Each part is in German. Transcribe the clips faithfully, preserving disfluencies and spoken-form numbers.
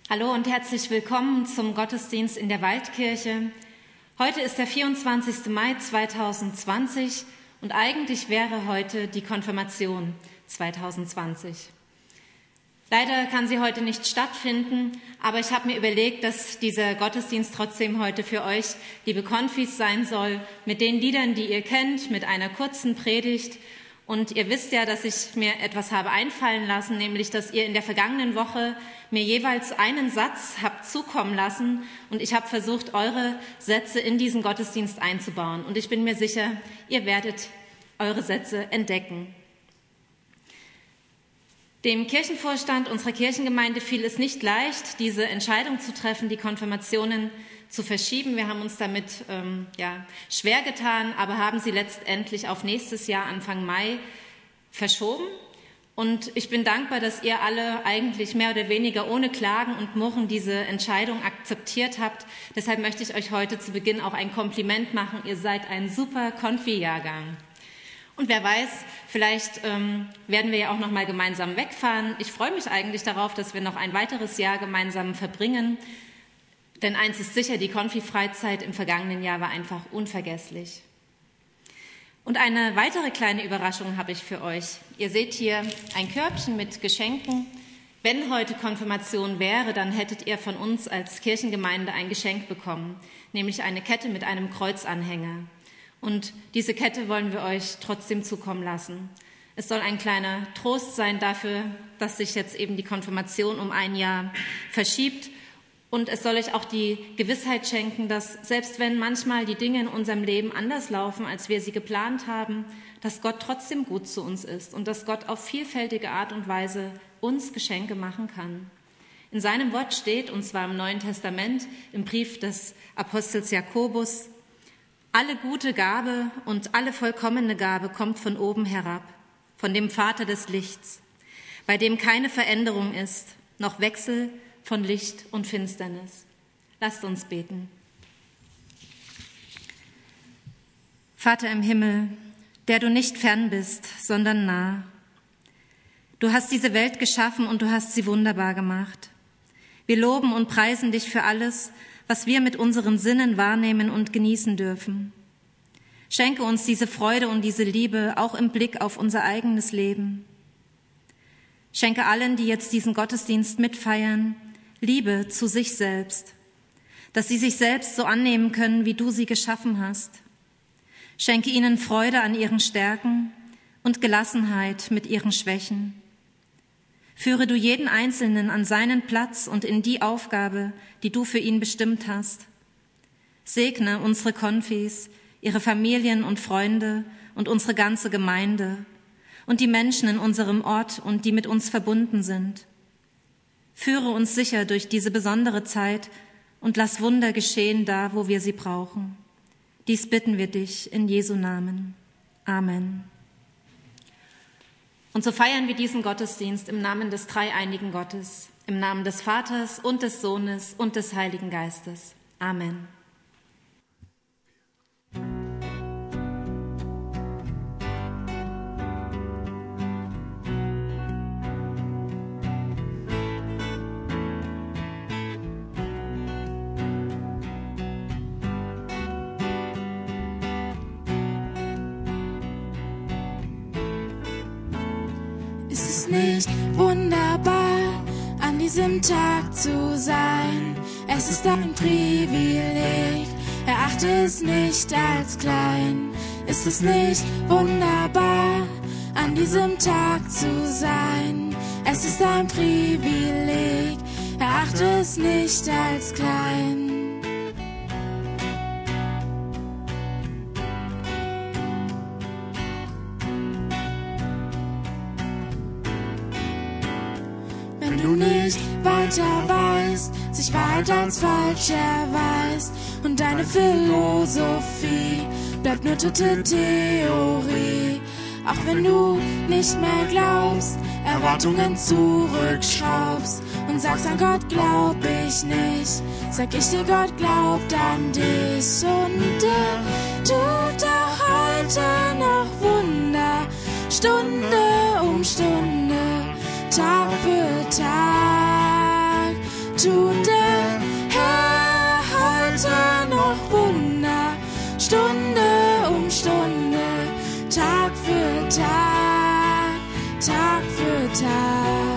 Hallo und herzlich willkommen zum Gottesdienst in der Waldkirche. Heute ist der vierundzwanzigster Mai zweitausendzwanzig und eigentlich wäre heute die Konfirmation zweitausendzwanzig. Leider kann sie heute nicht stattfinden, aber ich habe mir überlegt, dass dieser Gottesdienst trotzdem heute für euch, liebe Konfis, sein soll, mit den Liedern, die ihr kennt, mit einer kurzen Predigt. Und ihr wisst ja, dass ich mir etwas habe einfallen lassen, nämlich, dass ihr in der vergangenen Woche mir jeweils einen Satz habt zukommen lassen und ich habe versucht, eure Sätze in diesen Gottesdienst einzubauen. Und ich bin mir sicher, ihr werdet eure Sätze entdecken. Dem Kirchenvorstand unserer Kirchengemeinde fiel es nicht leicht, diese Entscheidung zu treffen, die Konfirmationen zu verschieben. Wir haben uns damit ähm, ja, schwer getan, aber haben sie letztendlich auf nächstes Jahr, Anfang Mai, verschoben. Und ich bin dankbar, dass ihr alle eigentlich mehr oder weniger ohne Klagen und Murren diese Entscheidung akzeptiert habt. Deshalb möchte ich euch heute zu Beginn auch ein Kompliment machen. Ihr seid ein super Konfi-Jahrgang. Und wer weiß, vielleicht ähm, werden wir ja auch noch mal gemeinsam wegfahren. Ich freue mich eigentlich darauf, dass wir noch ein weiteres Jahr gemeinsam verbringen. Denn eins ist sicher, die Konfi-Freizeit im vergangenen Jahr war einfach unvergesslich. Und eine weitere kleine Überraschung habe ich für euch. Ihr seht hier ein Körbchen mit Geschenken. Wenn heute Konfirmation wäre, dann hättet ihr von uns als Kirchengemeinde ein Geschenk bekommen, nämlich eine Kette mit einem Kreuzanhänger. Und diese Kette wollen wir euch trotzdem zukommen lassen. Es soll ein kleiner Trost sein dafür, dass sich jetzt eben die Konfirmation um ein Jahr verschiebt. Und es soll euch auch die Gewissheit schenken, dass selbst wenn manchmal die Dinge in unserem Leben anders laufen, als wir sie geplant haben, dass Gott trotzdem gut zu uns ist und dass Gott auf vielfältige Art und Weise uns Geschenke machen kann. In seinem Wort steht, und zwar im Neuen Testament, im Brief des Apostels Jakobus: Alle gute Gabe und alle vollkommene Gabe kommt von oben herab, von dem Vater des Lichts, bei dem keine Veränderung ist, noch Wechsel von Licht und Finsternis. Lasst uns beten. Vater im Himmel, der du nicht fern bist, sondern nah. Du hast diese Welt geschaffen und du hast sie wunderbar gemacht. Wir loben und preisen dich für alles, was wir mit unseren Sinnen wahrnehmen und genießen dürfen. Schenke uns diese Freude und diese Liebe auch im Blick auf unser eigenes Leben. Schenke allen, die jetzt diesen Gottesdienst mitfeiern, Liebe zu sich selbst, dass sie sich selbst so annehmen können, wie du sie geschaffen hast. Schenke ihnen Freude an ihren Stärken und Gelassenheit mit ihren Schwächen. Führe du jeden Einzelnen an seinen Platz und in die Aufgabe, die du für ihn bestimmt hast. Segne unsere Konfis, ihre Familien und Freunde und unsere ganze Gemeinde und die Menschen in unserem Ort und die mit uns verbunden sind. Führe uns sicher durch diese besondere Zeit und lass Wunder geschehen da, wo wir sie brauchen. Dies bitten wir dich in Jesu Namen. Amen. Und so feiern wir diesen Gottesdienst im Namen des dreieinigen Gottes, im Namen des Vaters und des Sohnes und des Heiligen Geistes. Amen. Nicht wunderbar, an diesem Tag zu sein. Es ist ein Privileg, erachte es nicht als klein. Ist es nicht wunderbar, an diesem Tag zu sein? Es ist ein Privileg, erachte es nicht als klein. Du nicht weiter weißt, sich Wahrheit als falsch erweist und deine Philosophie bleibt nur tote Theorie. Auch wenn du nicht mehr glaubst, Erwartungen zurückschraubst und sagst, an Gott glaub ich nicht, sag ich dir, Gott glaubt an dich und er tut auch heute noch Wunder, Stunde um Stunde, Tag für Tag tut der Herr heute noch Wunder, Stunde um Stunde, Tag für Tag, Tag für Tag.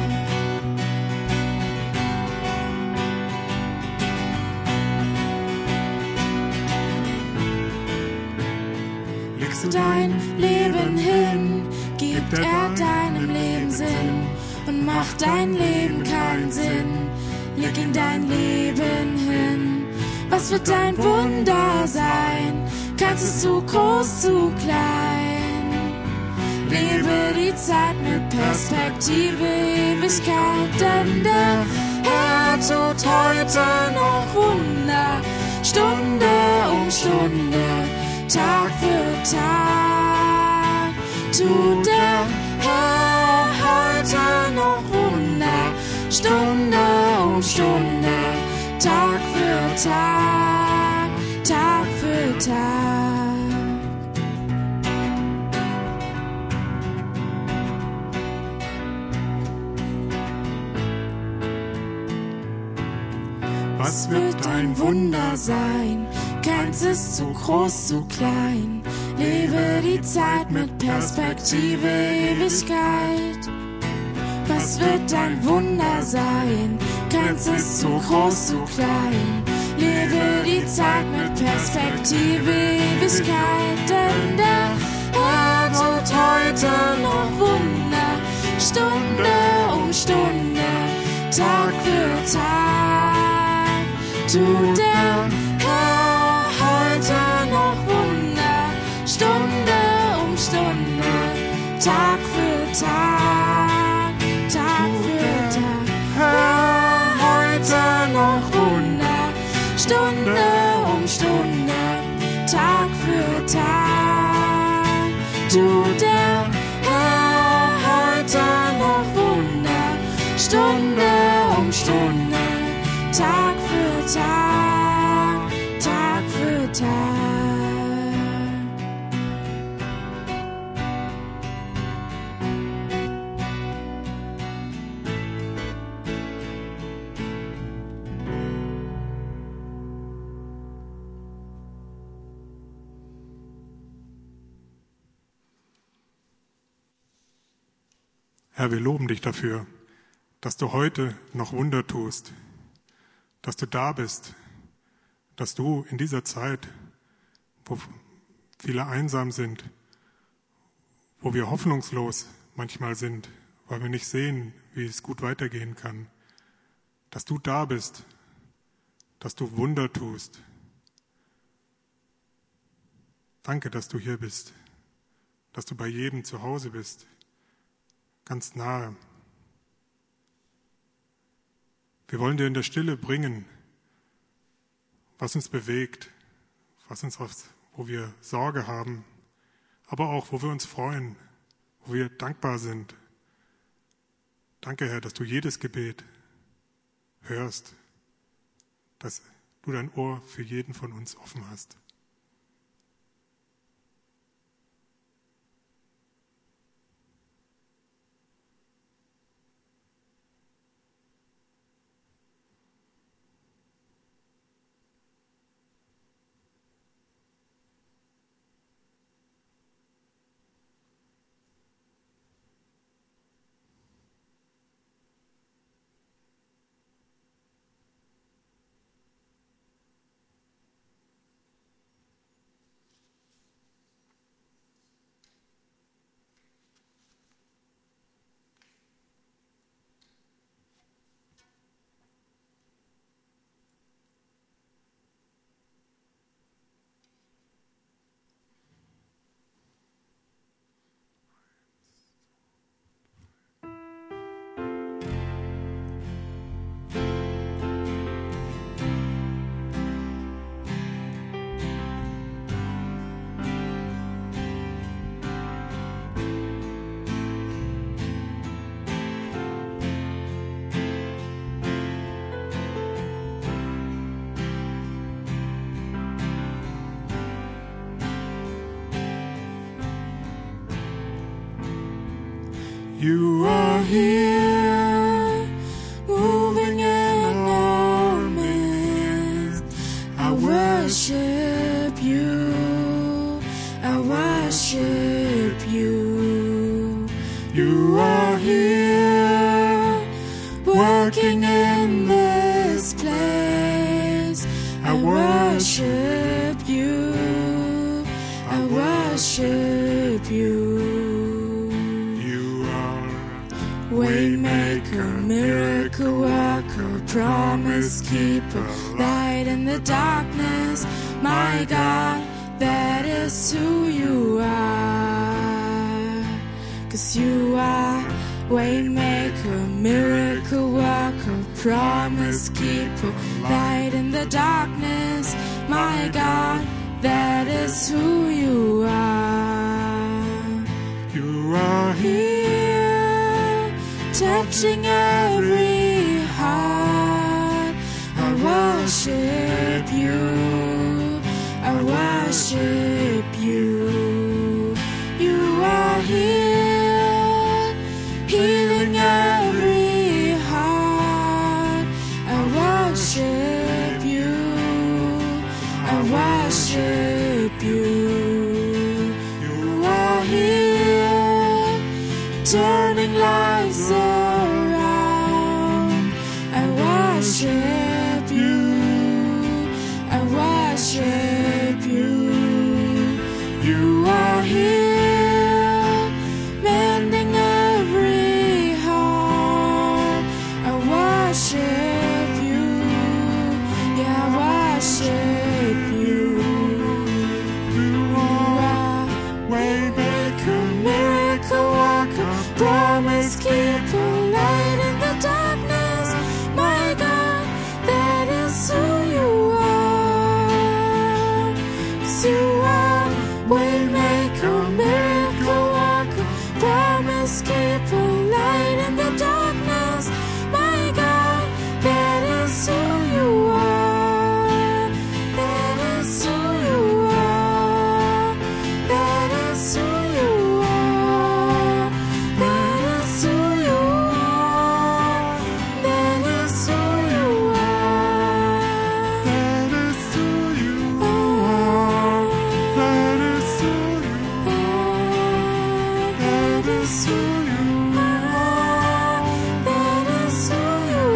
Legst du dein Leben hin, gibt er deinem Leben Sinn und macht dein Leben keinen Sinn. Leg ihm dein Leben hin. Was wird dein Wunder sein? Keins ist zu groß, zu klein. Lebe die Zeit mit Perspektive, Ewigkeit, denn der Herr tut heute noch Wunder, Stunde um Stunde, Tag für Tag, tut der Herr heute noch Wunder, Stunde um Stunde, Tag für Tag, Tag für Tag. Was wird dein Wunder sein? Keins ist zu groß, zu klein. Lebe die Zeit mit Perspektive, Ewigkeit. Was wird dein Wunder sein? Keins ist zu groß, zu klein. Lebe die Zeit mit Perspektive, Ewigkeit. Denn der Herr tut heute noch Wunder, Stunde um Stunde, Tag für Tag. Tut der Herr heute noch Wunder, Stunde um Stunde, Tag für Tag, Tag für Tag. Herr heute noch Wunder, Stunde um Stunde, Tag für Tag. Tut der Herr heute noch Wunder, Stunde um Stunde, Tag für Tag, Tag für Tag. Herr, wir loben dich dafür, dass du heute noch Wunder tust, dass du da bist, dass du in dieser Zeit, wo viele einsam sind, wo wir hoffnungslos manchmal sind, weil wir nicht sehen, wie es gut weitergehen kann, dass du da bist, dass du Wunder tust. Danke, dass du hier bist, dass du bei jedem zu Hause bist, ganz nahe. Wir wollen dir in der Stille bringen, was uns bewegt, was uns was, wo wir Sorge haben, aber auch, wo wir uns freuen, wo wir dankbar sind. Danke, Herr, dass du jedes Gebet hörst, dass du dein Ohr für jeden von uns offen hast. You are here, moving in You are here, working in this place. I worship you, I worship you. You are Waymaker, miracle worker, promise keeper, light in the darkness. My God, that is who you are. 'Cause you are Waymaker, miracle worker, promise keeper, light in the darkness. My God, that is who you are. You are Here, touching every heart. I worship you, I worship you. You are here, healing every heart. I worship you, I worship you. You are here, turning lives around. I worship you, I worship you. You are here, mending every heart. I worship you, yeah, I worship you. You are Waymaker, miracle worker, promise keeper, light in the darkness. My God, that is who you are. 'Cause you are Waymaker, miracle worker, promise keeper, light in the darkness. My God, that is who you are. That is who you are. That is who you are. That is who you are. That is who you are. That is who you Oh, That is who you that is who you are. That is who you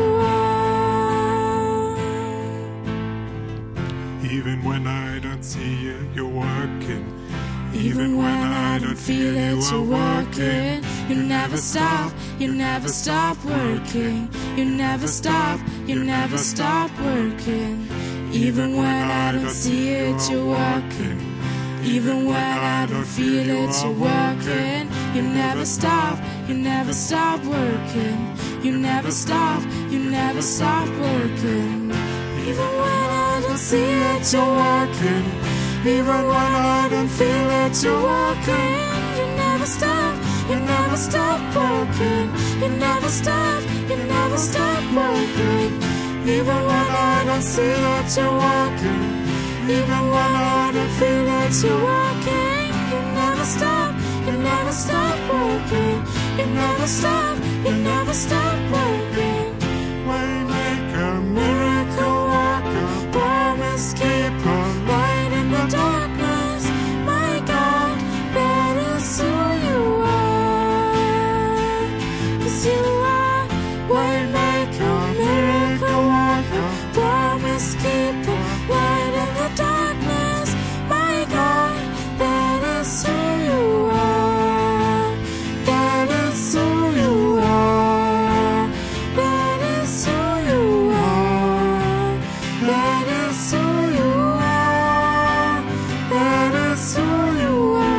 are. Even when I don't see it, you're working. Even when I don't feel it, you're working. You never stop, you never stop working. You never stop, you never stop working. Even when I don't see it, you're working. Even when I don't feel it, you're working. You never stop, you never stop working. You never stop, you never stop working. Even when I don't see it, you're working. Even when I don't feel it, you're working. You never stop, you never stop working. You never stop, you never stop working. Even when I don't see it, you're working. Even when I don't feel it, you're working. You never stop, you never stop working. You never stop, you never stop working. Waymaker, Miracle worker, promise keeper, light in the darkness. My God, that is who you are. 'Cause you are Waymaker, miracle worker, promise keeper, light in the darkness. My God, that is who you are. That is who you are. That is who you are. That is who you are. That is who you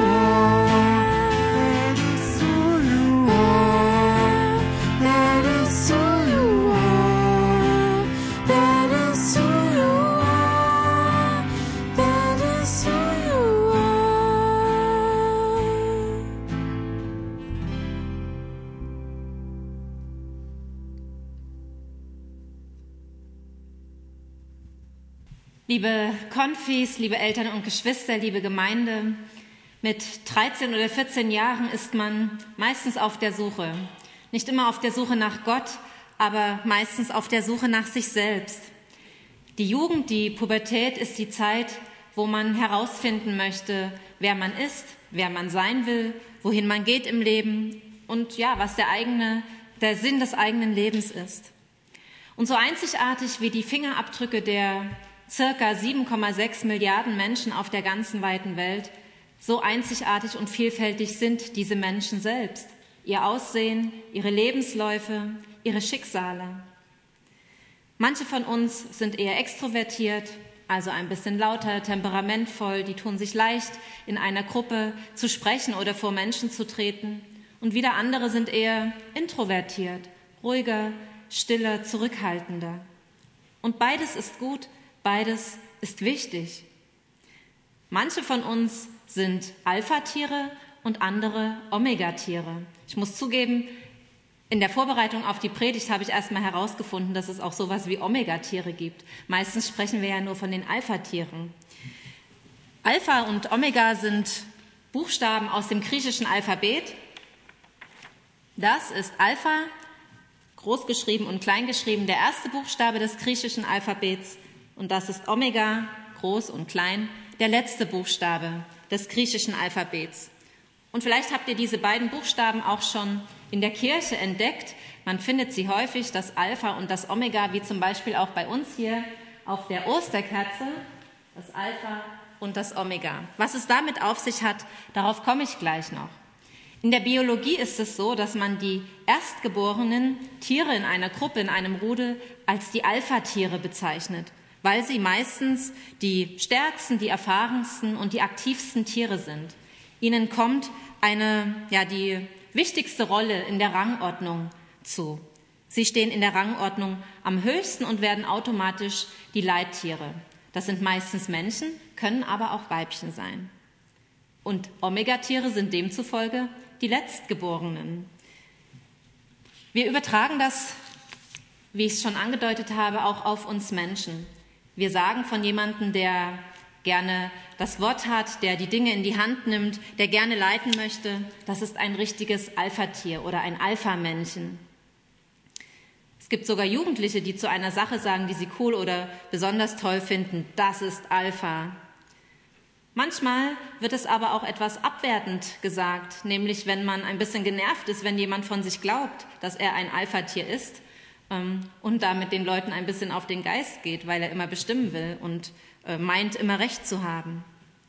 are. that is who you That is who you are. That is who you are. That is who you are. Liebe Konfis, liebe Eltern und Geschwister, liebe Gemeinde, mit dreizehn oder vierzehn Jahren ist man meistens auf der Suche. Nicht immer auf der Suche nach Gott, aber meistens auf der Suche nach sich selbst. Die Jugend, die Pubertät ist die Zeit, wo man herausfinden möchte, wer man ist, wer man sein will, wohin man geht im Leben und ja, was der eigene, der Sinn des eigenen Lebens ist. Und so einzigartig wie die Fingerabdrücke der circa sieben Komma sechs Milliarden Menschen auf der ganzen weiten Welt, so einzigartig und vielfältig sind diese Menschen selbst, ihr Aussehen, ihre Lebensläufe, ihre Schicksale. Manche von uns sind eher extrovertiert, also ein bisschen lauter, temperamentvoll, die tun sich leicht, in einer Gruppe zu sprechen oder vor Menschen zu treten. Und wieder andere sind eher introvertiert, ruhiger, stiller, zurückhaltender. Und beides ist gut, beides ist wichtig. Manche von uns sind Alpha-Tiere und andere Omega-Tiere. Ich muss zugeben, in der Vorbereitung auf die Predigt habe ich erst mal herausgefunden, dass es auch sowas wie Omega-Tiere gibt. Meistens sprechen wir ja nur von den Alpha-Tieren. Alpha und Omega sind Buchstaben aus dem griechischen Alphabet. Das ist Alpha, großgeschrieben und kleingeschrieben, der erste Buchstabe des griechischen Alphabets. Und das ist Omega, groß und klein, der letzte Buchstabe des griechischen Alphabets. Und vielleicht habt ihr diese beiden Buchstaben auch schon in der Kirche entdeckt. Man findet sie häufig, das Alpha und das Omega, wie zum Beispiel auch bei uns hier auf der Osterkerze, das Alpha und das Omega. Was es damit auf sich hat, darauf komme ich gleich noch. In der Biologie ist es so, dass man die erstgeborenen Tiere in einer Gruppe, in einem Rudel, als die Alpha-Tiere bezeichnet, weil sie meistens die stärksten, die erfahrensten und die aktivsten Tiere sind. Ihnen kommt eine, ja, die wichtigste Rolle in der Rangordnung zu. Sie stehen in der Rangordnung am höchsten und werden automatisch die Leittiere. Das sind meistens Männchen, können aber auch Weibchen sein. Und Omega-Tiere sind demzufolge die Letztgeborenen. Wir übertragen das, wie ich es schon angedeutet habe, auch auf uns Menschen. Wir sagen von jemandem, der gerne das Wort hat, der die Dinge in die Hand nimmt, der gerne leiten möchte, das ist ein richtiges Alpha-Tier oder ein Alpha-Männchen. Es gibt sogar Jugendliche, die zu einer Sache sagen, die sie cool oder besonders toll finden, das ist Alpha. Manchmal wird es aber auch etwas abwertend gesagt, nämlich wenn man ein bisschen genervt ist, wenn jemand von sich glaubt, dass er ein Alpha-Tier ist ähm, und damit den Leuten ein bisschen auf den Geist geht, weil er immer bestimmen will und äh, meint, immer Recht zu haben.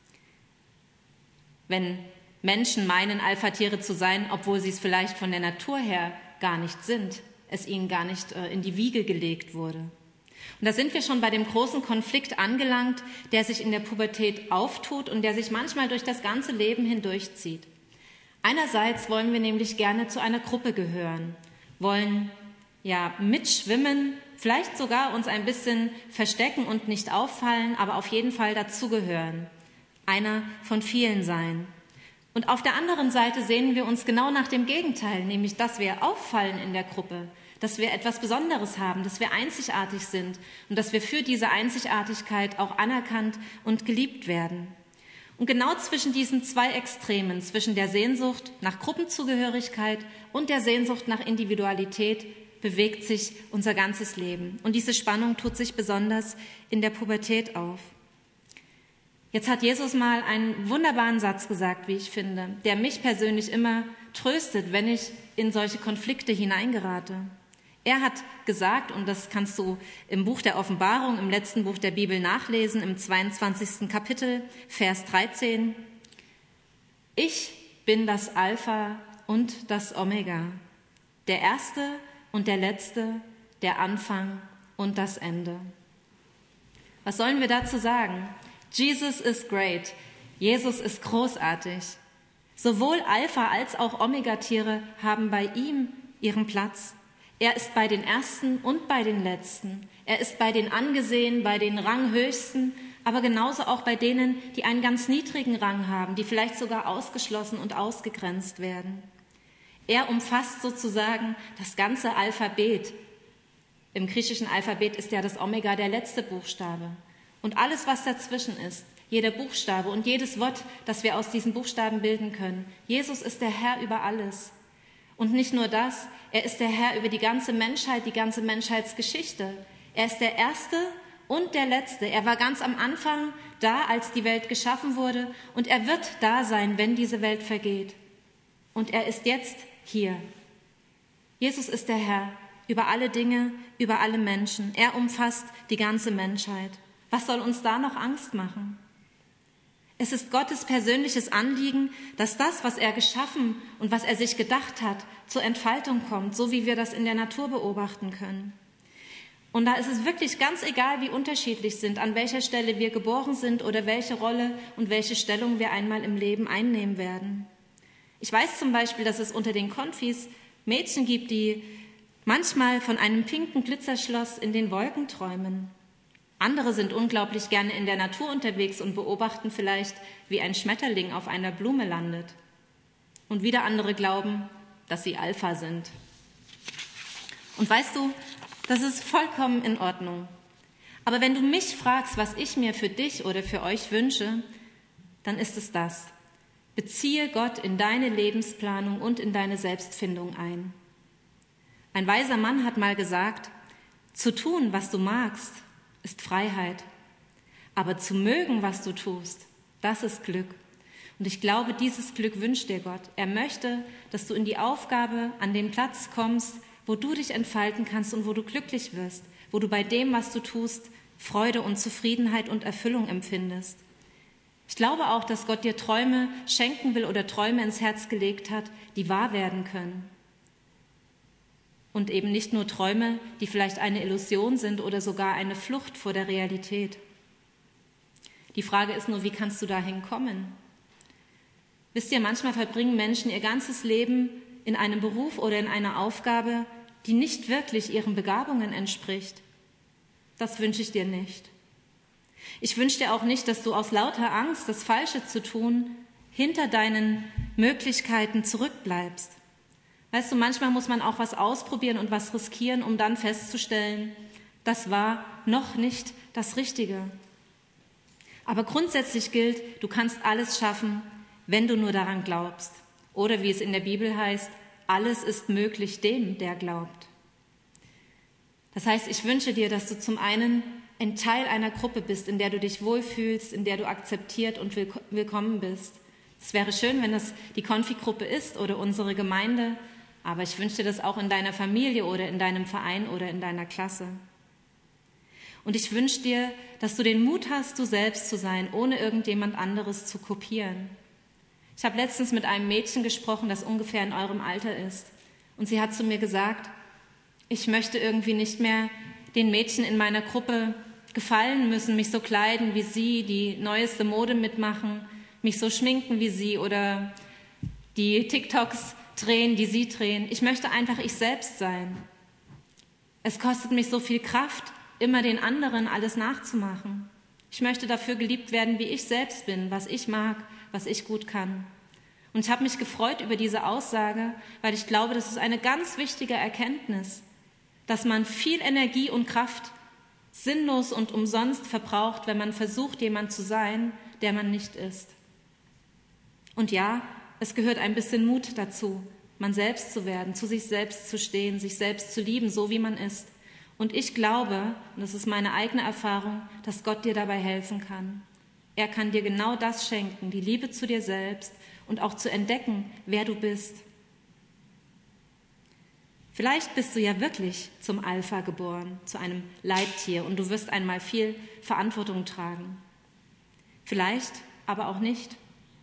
Wenn Menschen meinen, Alpha-Tiere zu sein, obwohl sie es vielleicht von der Natur her gar nicht sind, es ihnen gar nicht äh, in die Wiege gelegt wurde. Und da sind wir schon bei dem großen Konflikt angelangt, der sich in der Pubertät auftut und der sich manchmal durch das ganze Leben hindurchzieht. Einerseits wollen wir nämlich gerne zu einer Gruppe gehören, wollen ja mitschwimmen, vielleicht sogar uns ein bisschen verstecken und nicht auffallen, aber auf jeden Fall dazugehören, einer von vielen sein. Und auf der anderen Seite sehnen wir uns genau nach dem Gegenteil, nämlich dass wir auffallen in der Gruppe, dass wir etwas Besonderes haben, dass wir einzigartig sind und dass wir für diese Einzigartigkeit auch anerkannt und geliebt werden. Und genau zwischen diesen zwei Extremen, zwischen der Sehnsucht nach Gruppenzugehörigkeit und der Sehnsucht nach Individualität, bewegt sich unser ganzes Leben. Und diese Spannung tut sich besonders in der Pubertät auf. Jetzt hat Jesus mal einen wunderbaren Satz gesagt, wie ich finde, der mich persönlich immer tröstet, wenn ich in solche Konflikte hineingerate. Er hat gesagt, und das kannst du im Buch der Offenbarung, im letzten Buch der Bibel nachlesen, im zweiundzwanzigsten Kapitel, Vers dreizehn, ich bin das Alpha und das Omega, der Erste und der Letzte, der Anfang und das Ende. Was sollen wir dazu sagen? Jesus is great. Jesus ist großartig. Sowohl Alpha als auch Omega-Tiere haben bei ihm ihren Platz. Er ist bei den Ersten und bei den Letzten. Er ist bei den Angesehenen, bei den Ranghöchsten, aber genauso auch bei denen, die einen ganz niedrigen Rang haben, die vielleicht sogar ausgeschlossen und ausgegrenzt werden. Er umfasst sozusagen das ganze Alphabet. Im griechischen Alphabet ist ja das Omega der letzte Buchstabe. Und alles, was dazwischen ist, jeder Buchstabe und jedes Wort, das wir aus diesen Buchstaben bilden können. Jesus ist der Herr über alles. Und nicht nur das, er ist der Herr über die ganze Menschheit, die ganze Menschheitsgeschichte. Er ist der Erste und der Letzte. Er war ganz am Anfang da, als die Welt geschaffen wurde. Und er wird da sein, wenn diese Welt vergeht. Und er ist jetzt hier. Jesus ist der Herr über alle Dinge, über alle Menschen. Er umfasst die ganze Menschheit. Was soll uns da noch Angst machen? Es ist Gottes persönliches Anliegen, dass das, was er geschaffen und was er sich gedacht hat, zur Entfaltung kommt, so wie wir das in der Natur beobachten können. Und da ist es wirklich ganz egal, wie unterschiedlich sind, an welcher Stelle wir geboren sind oder welche Rolle und welche Stellung wir einmal im Leben einnehmen werden. Ich weiß zum Beispiel, dass es unter den Konfis Mädchen gibt, die manchmal von einem pinken Glitzerschloss in den Wolken träumen. Andere sind unglaublich gerne in der Natur unterwegs und beobachten vielleicht, wie ein Schmetterling auf einer Blume landet. Und wieder andere glauben, dass sie Alpha sind. Und weißt du, das ist vollkommen in Ordnung. Aber wenn du mich fragst, was ich mir für dich oder für euch wünsche, dann ist es das. Beziehe Gott in deine Lebensplanung und in deine Selbstfindung ein. Ein weiser Mann hat mal gesagt, zu tun, was du magst, ist Freiheit. Aber zu mögen, was du tust, das ist Glück. Und ich glaube, dieses Glück wünscht dir Gott. Er möchte, dass du in die Aufgabe an den Platz kommst, wo du dich entfalten kannst und wo du glücklich wirst, wo du bei dem, was du tust, Freude und Zufriedenheit und Erfüllung empfindest. Ich glaube auch, dass Gott dir Träume schenken will oder Träume ins Herz gelegt hat, die wahr werden können. Und eben nicht nur Träume, die vielleicht eine Illusion sind oder sogar eine Flucht vor der Realität. Die Frage ist nur, wie kannst du dahin kommen? Wisst ihr, manchmal verbringen Menschen ihr ganzes Leben in einem Beruf oder in einer Aufgabe, die nicht wirklich ihren Begabungen entspricht. Das wünsche ich dir nicht. Ich wünsche dir auch nicht, dass du aus lauter Angst, das Falsche zu tun, hinter deinen Möglichkeiten zurückbleibst. Weißt du, manchmal muss man auch was ausprobieren und was riskieren, um dann festzustellen, das war noch nicht das Richtige. Aber grundsätzlich gilt, du kannst alles schaffen, wenn du nur daran glaubst. Oder wie es in der Bibel heißt, alles ist möglich dem, der glaubt. Das heißt, ich wünsche dir, dass du zum einen ein Teil einer Gruppe bist, in der du dich wohlfühlst, in der du akzeptiert und willkommen bist. Es wäre schön, wenn das die Konfi-Gruppe ist oder unsere Gemeinde, aber ich wünsche dir das auch in deiner Familie oder in deinem Verein oder in deiner Klasse. Und ich wünsche dir, dass du den Mut hast, du selbst zu sein, ohne irgendjemand anderes zu kopieren. Ich habe letztens mit einem Mädchen gesprochen, das ungefähr in eurem Alter ist. Und sie hat zu mir gesagt, ich möchte irgendwie nicht mehr den Mädchen in meiner Gruppe gefallen müssen, mich so kleiden wie sie, die neueste Mode mitmachen, mich so schminken wie sie oder die TikToks drehen, die sie drehen. Ich möchte einfach ich selbst sein. Es kostet mich so viel Kraft, immer den anderen alles nachzumachen. Ich möchte dafür geliebt werden, wie ich selbst bin, was ich mag, was ich gut kann. Und ich habe mich gefreut über diese Aussage, weil ich glaube, das ist eine ganz wichtige Erkenntnis, dass man viel Energie und Kraft sinnlos und umsonst verbraucht, wenn man versucht, jemand zu sein, der man nicht ist. Und ja, es gehört ein bisschen Mut dazu, man selbst zu werden, zu sich selbst zu stehen, sich selbst zu lieben, so wie man ist. Und ich glaube, und das ist meine eigene Erfahrung, dass Gott dir dabei helfen kann. Er kann dir genau das schenken, die Liebe zu dir selbst und auch zu entdecken, wer du bist. Vielleicht bist du ja wirklich zum Alpha geboren, zu einem Leittier, und du wirst einmal viel Verantwortung tragen. Vielleicht aber auch nicht.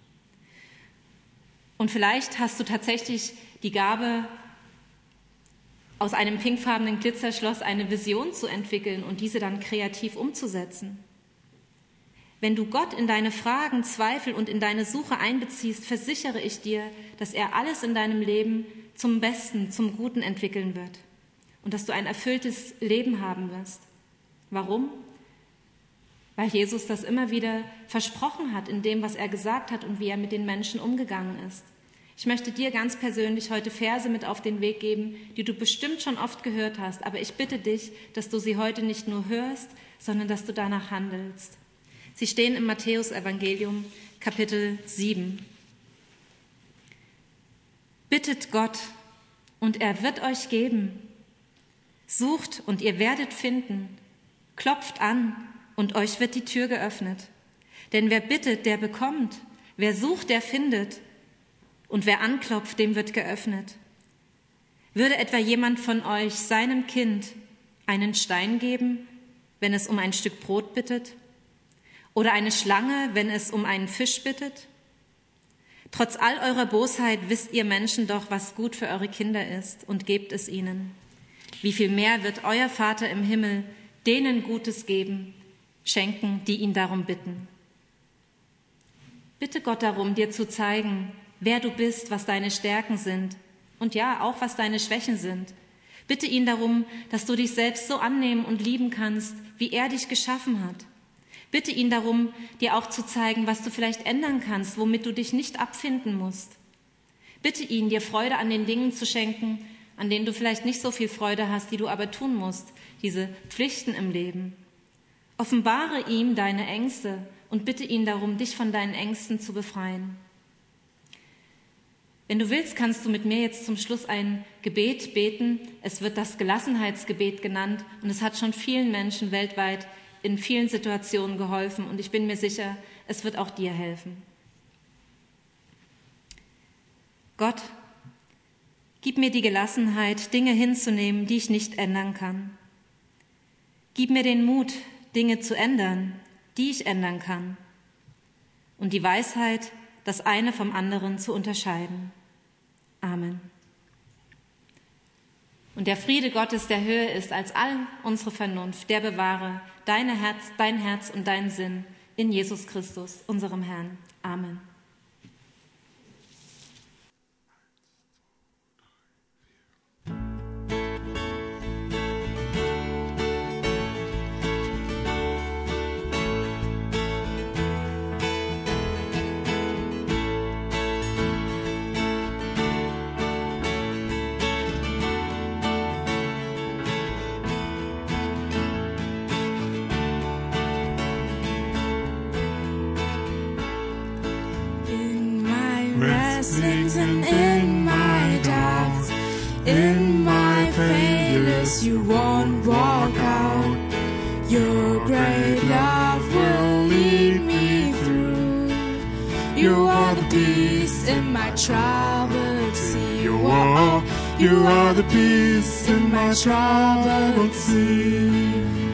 Und vielleicht hast du tatsächlich die Gabe, aus einem pinkfarbenen Glitzerschloss eine Vision zu entwickeln und diese dann kreativ umzusetzen. Wenn du Gott in deine Fragen, Zweifel und in deine Suche einbeziehst, versichere ich dir, dass er alles in deinem Leben zum Besten, zum Guten entwickeln wird und dass du ein erfülltes Leben haben wirst. Warum? Weil Jesus das immer wieder versprochen hat in dem, was er gesagt hat und wie er mit den Menschen umgegangen ist. Ich möchte dir ganz persönlich heute Verse mit auf den Weg geben, die du bestimmt schon oft gehört hast, aber ich bitte dich, dass du sie heute nicht nur hörst, sondern dass du danach handelst. Sie stehen im Matthäus-Evangelium, Kapitel sieben. Bittet Gott, und er wird euch geben. Sucht, und ihr werdet finden. Klopft an, und euch wird die Tür geöffnet. Denn wer bittet, der bekommt. Wer sucht, der findet. Und wer anklopft, dem wird geöffnet. Würde etwa jemand von euch seinem Kind einen Stein geben, wenn es um ein Stück Brot bittet? Oder eine Schlange, wenn es um einen Fisch bittet? Trotz all eurer Bosheit wisst ihr Menschen doch, was gut für eure Kinder ist, und gebt es ihnen. Wie viel mehr wird euer Vater im Himmel denen Gutes geben, schenken, die ihn darum bitten. Bitte Gott darum, dir zu zeigen, wer du bist, was deine Stärken sind und ja, auch was deine Schwächen sind. Bitte ihn darum, dass du dich selbst so annehmen und lieben kannst, wie er dich geschaffen hat. Bitte ihn darum, dir auch zu zeigen, was du vielleicht ändern kannst, womit du dich nicht abfinden musst. Bitte ihn, dir Freude an den Dingen zu schenken, an denen du vielleicht nicht so viel Freude hast, die du aber tun musst, diese Pflichten im Leben. Offenbare ihm deine Ängste und bitte ihn darum, dich von deinen Ängsten zu befreien. Wenn du willst, kannst du mit mir jetzt zum Schluss ein Gebet beten. Es wird das Gelassenheitsgebet genannt und es hat schon vielen Menschen weltweit in vielen Situationen geholfen und ich bin mir sicher, es wird auch dir helfen. Gott, gib mir die Gelassenheit, Dinge hinzunehmen, die ich nicht ändern kann. Gib mir den Mut, Dinge zu ändern, die ich ändern kann. Und die Weisheit, das eine vom anderen zu unterscheiden. Amen. Und der Friede Gottes, der höher ist als all unsere Vernunft, der bewahre deine Herz, dein Herz und deinen Sinn in Jesus Christus, unserem Herrn. Amen. And in my doubts, in my failures, you won't walk out. Your great love will lead me through. You are the peace in my troubled sea. You are, you are the peace in my troubled sea.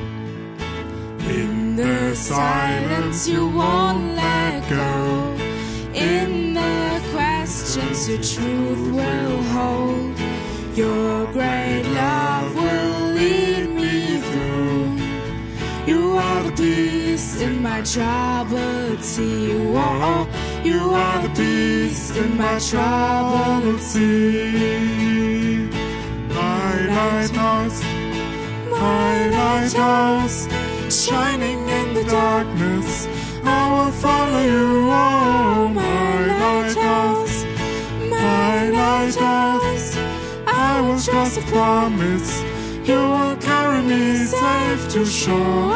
In the silence, you won't let go. In the questions, your truth will hold. Your great love will lead me through. You are the peace in my troubled sea. You are, you are the peace in my troubled sea. My lighthouse, my lighthouse, shining in the darkness, I will follow you. Oh, my lighthouse, my lighthouse, I will trust the promise. You will carry me safe to shore,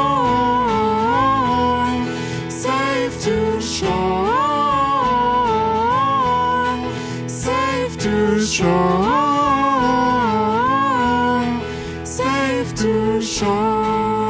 safe to shore, safe to shore, safe to shore.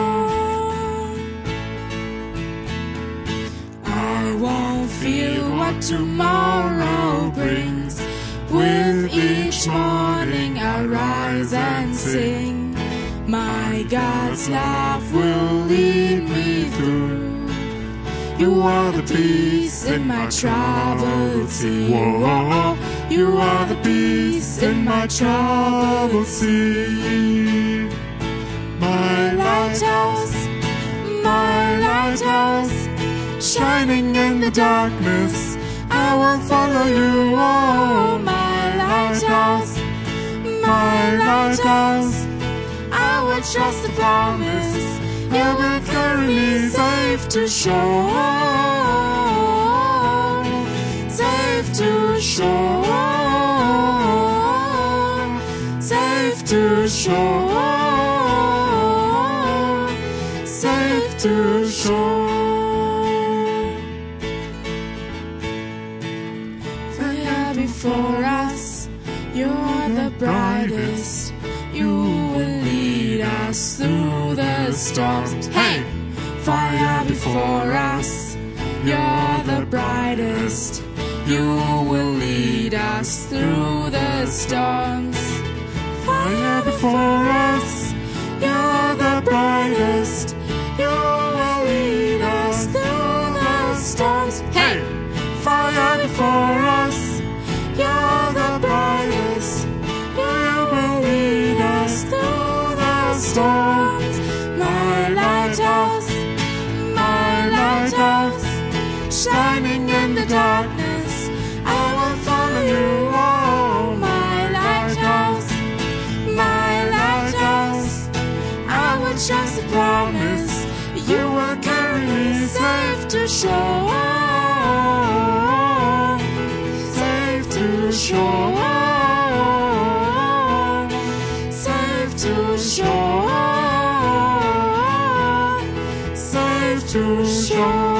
I won't fear what tomorrow brings. With each morning I rise and sing. My God's love will lead me through. You are the peace in my troubled sea. Whoa, you are the peace in my troubled sea. My lighthouse, my lighthouse, shining in the darkness, I will follow you. Oh, my lighthouse, my lighthouse, I will trust the promise. You will carry me safe to shore, safe to shore, safe to shore, safe to shore. For us, you're the brightest. You will lead us through the storms. Hey! Fire before us, you're the brightest. You will lead us through the storms. fire before us. You're the brightest. You will lead us through the storms. Hey! Fire before us. You're the brightest. You will lead us through the storms. My lighthouse, my lighthouse, shining in the darkness. I will follow you. Oh, my lighthouse, my lighthouse. I will trust the promise. You will carry me safe to shore. Safe to shore. Safe to shore. Safe to shore.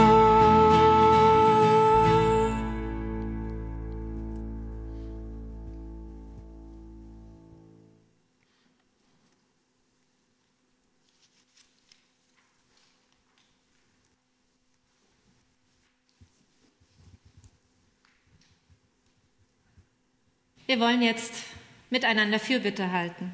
Wir wollen jetzt miteinander Fürbitte halten.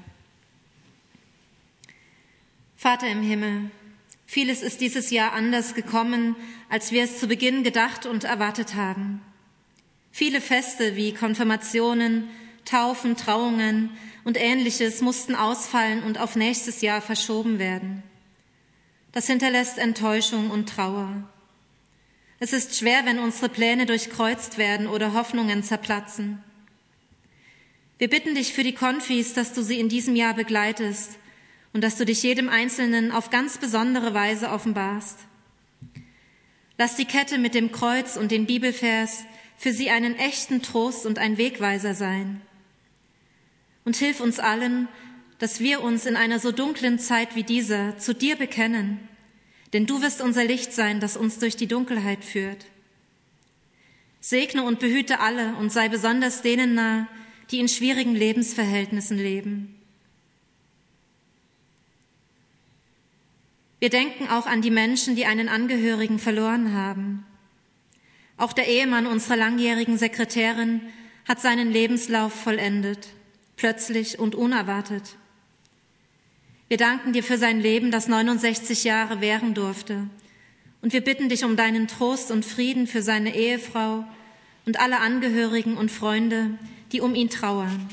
Vater im Himmel, vieles ist dieses Jahr anders gekommen, als wir es zu Beginn gedacht und erwartet haben. Viele Feste wie Konfirmationen, Taufen, Trauungen und Ähnliches mussten ausfallen und auf nächstes Jahr verschoben werden. Das hinterlässt Enttäuschung und Trauer. Es ist schwer, wenn unsere Pläne durchkreuzt werden oder Hoffnungen zerplatzen. Wir bitten dich für die Konfis, dass du sie in diesem Jahr begleitest und dass du dich jedem Einzelnen auf ganz besondere Weise offenbarst. Lass die Kette mit dem Kreuz und den Bibelvers für sie einen echten Trost und ein Wegweiser sein. Und hilf uns allen, dass wir uns in einer so dunklen Zeit wie dieser zu dir bekennen, denn du wirst unser Licht sein, das uns durch die Dunkelheit führt. Segne und behüte alle und sei besonders denen nah, die in schwierigen Lebensverhältnissen leben. Wir denken auch an die Menschen, die einen Angehörigen verloren haben. Auch der Ehemann unserer langjährigen Sekretärin hat seinen Lebenslauf vollendet, plötzlich und unerwartet. Wir danken dir für sein Leben, das neunundsechzig Jahre währen durfte. Und wir bitten dich um deinen Trost und Frieden für seine Ehefrau und alle Angehörigen und Freunde, die um ihn trauern.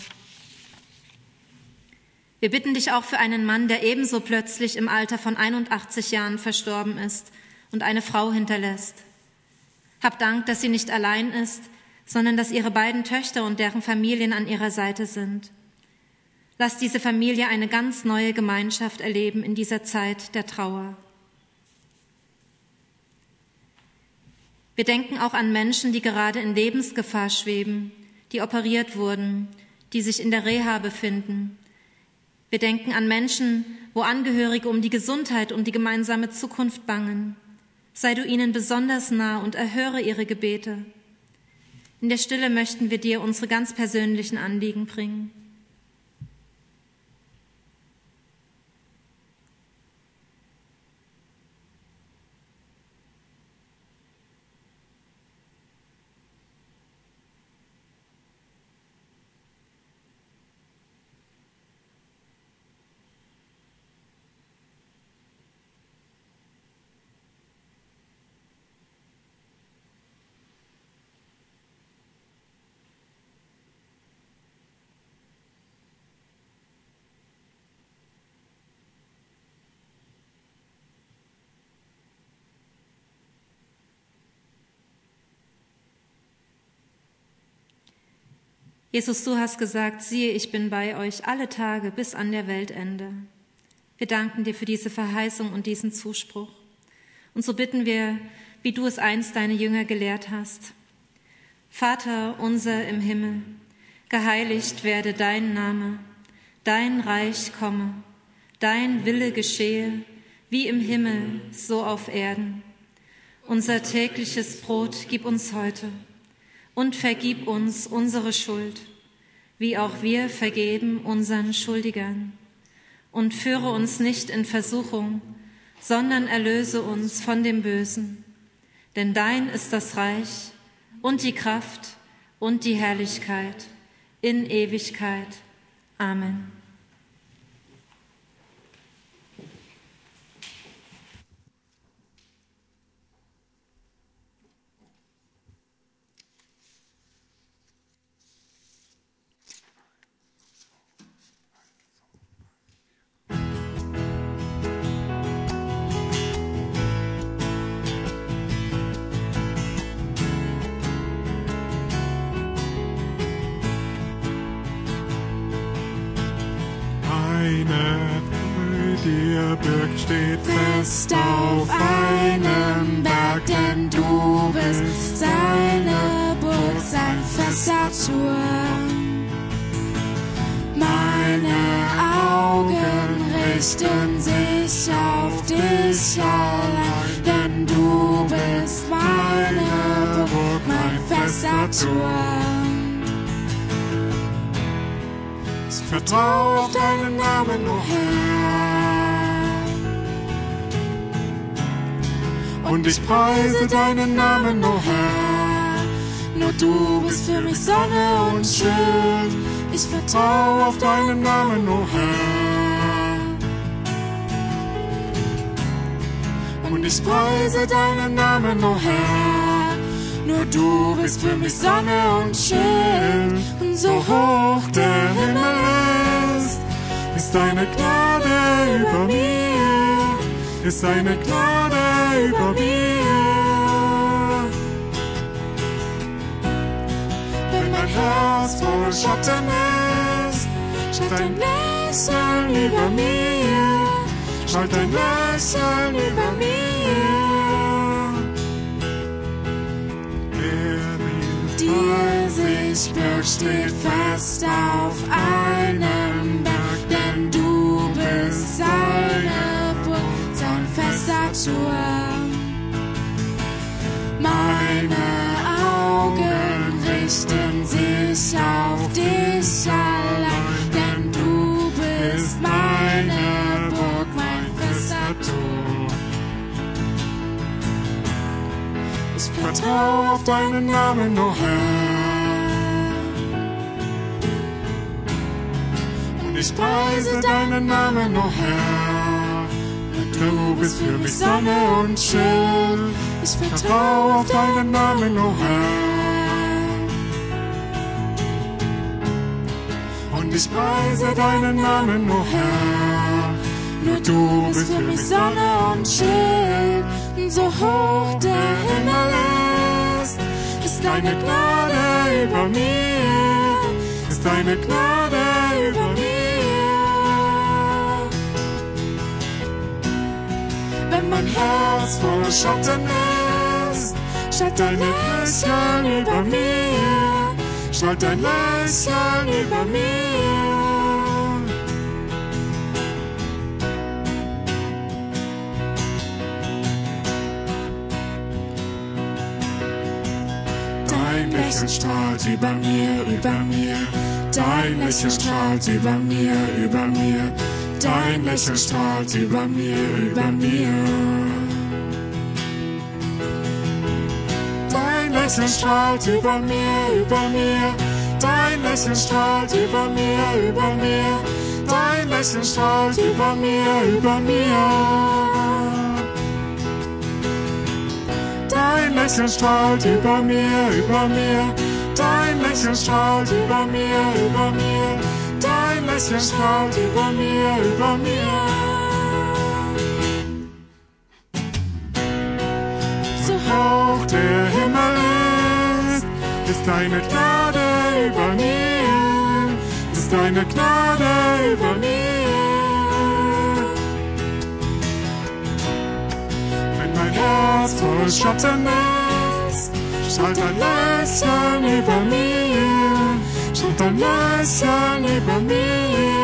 Wir bitten dich auch für einen Mann, der ebenso plötzlich im Alter von einundachtzig Jahren verstorben ist und eine Frau hinterlässt. Hab Dank, dass sie nicht allein ist, sondern dass ihre beiden Töchter und deren Familien an ihrer Seite sind. Lass diese Familie eine ganz neue Gemeinschaft erleben in dieser Zeit der Trauer. Wir denken auch an Menschen, die gerade in Lebensgefahr schweben, die operiert wurden, die sich in der Reha befinden. Wir denken an Menschen, wo Angehörige um die Gesundheit und die gemeinsame Zukunft bangen. Sei du ihnen besonders nah und erhöre ihre Gebete. In der Stille möchten wir dir unsere ganz persönlichen Anliegen bringen. Jesus, du hast gesagt, siehe, ich bin bei euch alle Tage bis an der Weltende. Wir danken dir für diese Verheißung und diesen Zuspruch. Und so bitten wir, wie du es einst deine Jünger gelehrt hast. Vater unser im Himmel, geheiligt werde dein Name, dein Reich komme, dein Wille geschehe, wie im Himmel, so auf Erden. Unser tägliches Brot gib uns heute und vergib uns unsere Schuld, wie auch wir vergeben unseren Schuldigern. Und führe uns nicht in Versuchung, sondern erlöse uns von dem Bösen. Denn dein ist das Reich und die Kraft und die Herrlichkeit in Ewigkeit. Amen. Seine Treue dir birgt, steht fest auf einem Berg, denn du bist seine Burg, sein fester Turm. Meine Augen richten sich auf dich allein, denn du bist meine Burg, mein fester Turm. Ich vertraue auf deinen Namen, o Herr, und ich preise deinen Namen, o Herr. Nur du bist für mich Sonne und Schild. Ich vertraue auf deinen Namen, o Herr, und ich preise deinen Namen, o Herr. Nur du bist für mich Sonne und Schild. Und so hoch der Himmel ist, ist deine Gnade über mir, ist deine Gnade über mir. Wenn mein Herz voll Schatten ist, schalt ein Lächeln über mir, schalt ein Lächeln über mir. Dir sich birgt, steht fest auf einem Berg, denn du bist seine Burg, sein fester Turm. Meine Augen richten sich auf dich allein, denn du bist meine Burg, mein fester Turm. Ich vertraue auf deinen Namen, o Herr, und ich preise deinen Namen, o Herr. Du bist für mich Sonne und Schild. Ich vertraue auf deinen Namen, o Herr, und ich preise deinen Namen, o Herr. Nur du bist für mich Sonne und Schild. Und so hoch der Himmel ist, ist deine Gnade über mir, ist deine Gnade über mir. Wenn mein Herz voll Schatten ist, schalt dein Lächeln über mir, schalt dein Lächeln über mir. Dein Lächeln strahlt über mir, über mir. Dein Lächeln strahlt über mir, über mir. Dein Lächeln strahlt über mir, über mir. Dein Lächeln strahlt über mir, über mir. Dein Lächeln strahlt über mir, über mir. Dein Lächeln strahlt über mir, über mir. Dein Lächeln strahlt über mir, über mir. Dein Lächeln strahlt über mir, über mir. Dein Lächeln strahlt über mir, über mir. So hoch der Himmel ist, ist deine Gnade über mir, ist deine Gnade über mir. Wenn mein Herz voll Schatten ist, schalt ein Lächeln über mir, schalt ein Lächeln über mir.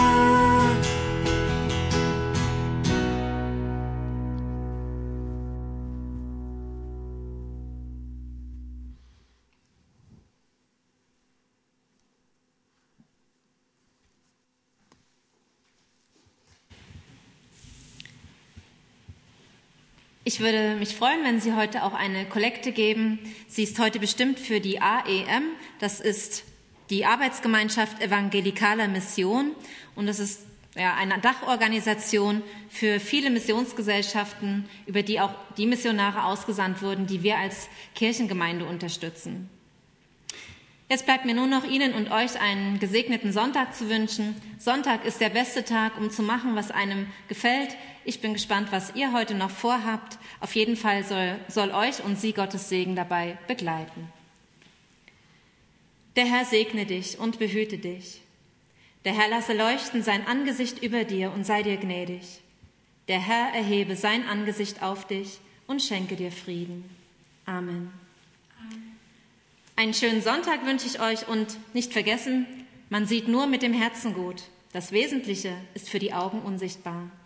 Ich würde mich freuen, wenn Sie heute auch eine Kollekte geben. Sie ist heute bestimmt für die A E M. Das ist die Arbeitsgemeinschaft Evangelikaler Mission. Und das ist ja eine Dachorganisation für viele Missionsgesellschaften, über die auch die Missionare ausgesandt wurden, die wir als Kirchengemeinde unterstützen. Jetzt bleibt mir nur noch Ihnen und euch einen gesegneten Sonntag zu wünschen. Sonntag ist der beste Tag, um zu machen, was einem gefällt. Ich bin gespannt, was ihr heute noch vorhabt. Auf jeden Fall soll, soll euch und Sie Gottes Segen dabei begleiten. Der Herr segne dich und behüte dich. Der Herr lasse leuchten sein Angesicht über dir und sei dir gnädig. Der Herr erhebe sein Angesicht auf dich und schenke dir Frieden. Amen. Amen. Einen schönen Sonntag wünsche ich euch und nicht vergessen, man sieht nur mit dem Herzen gut. Das Wesentliche ist für die Augen unsichtbar.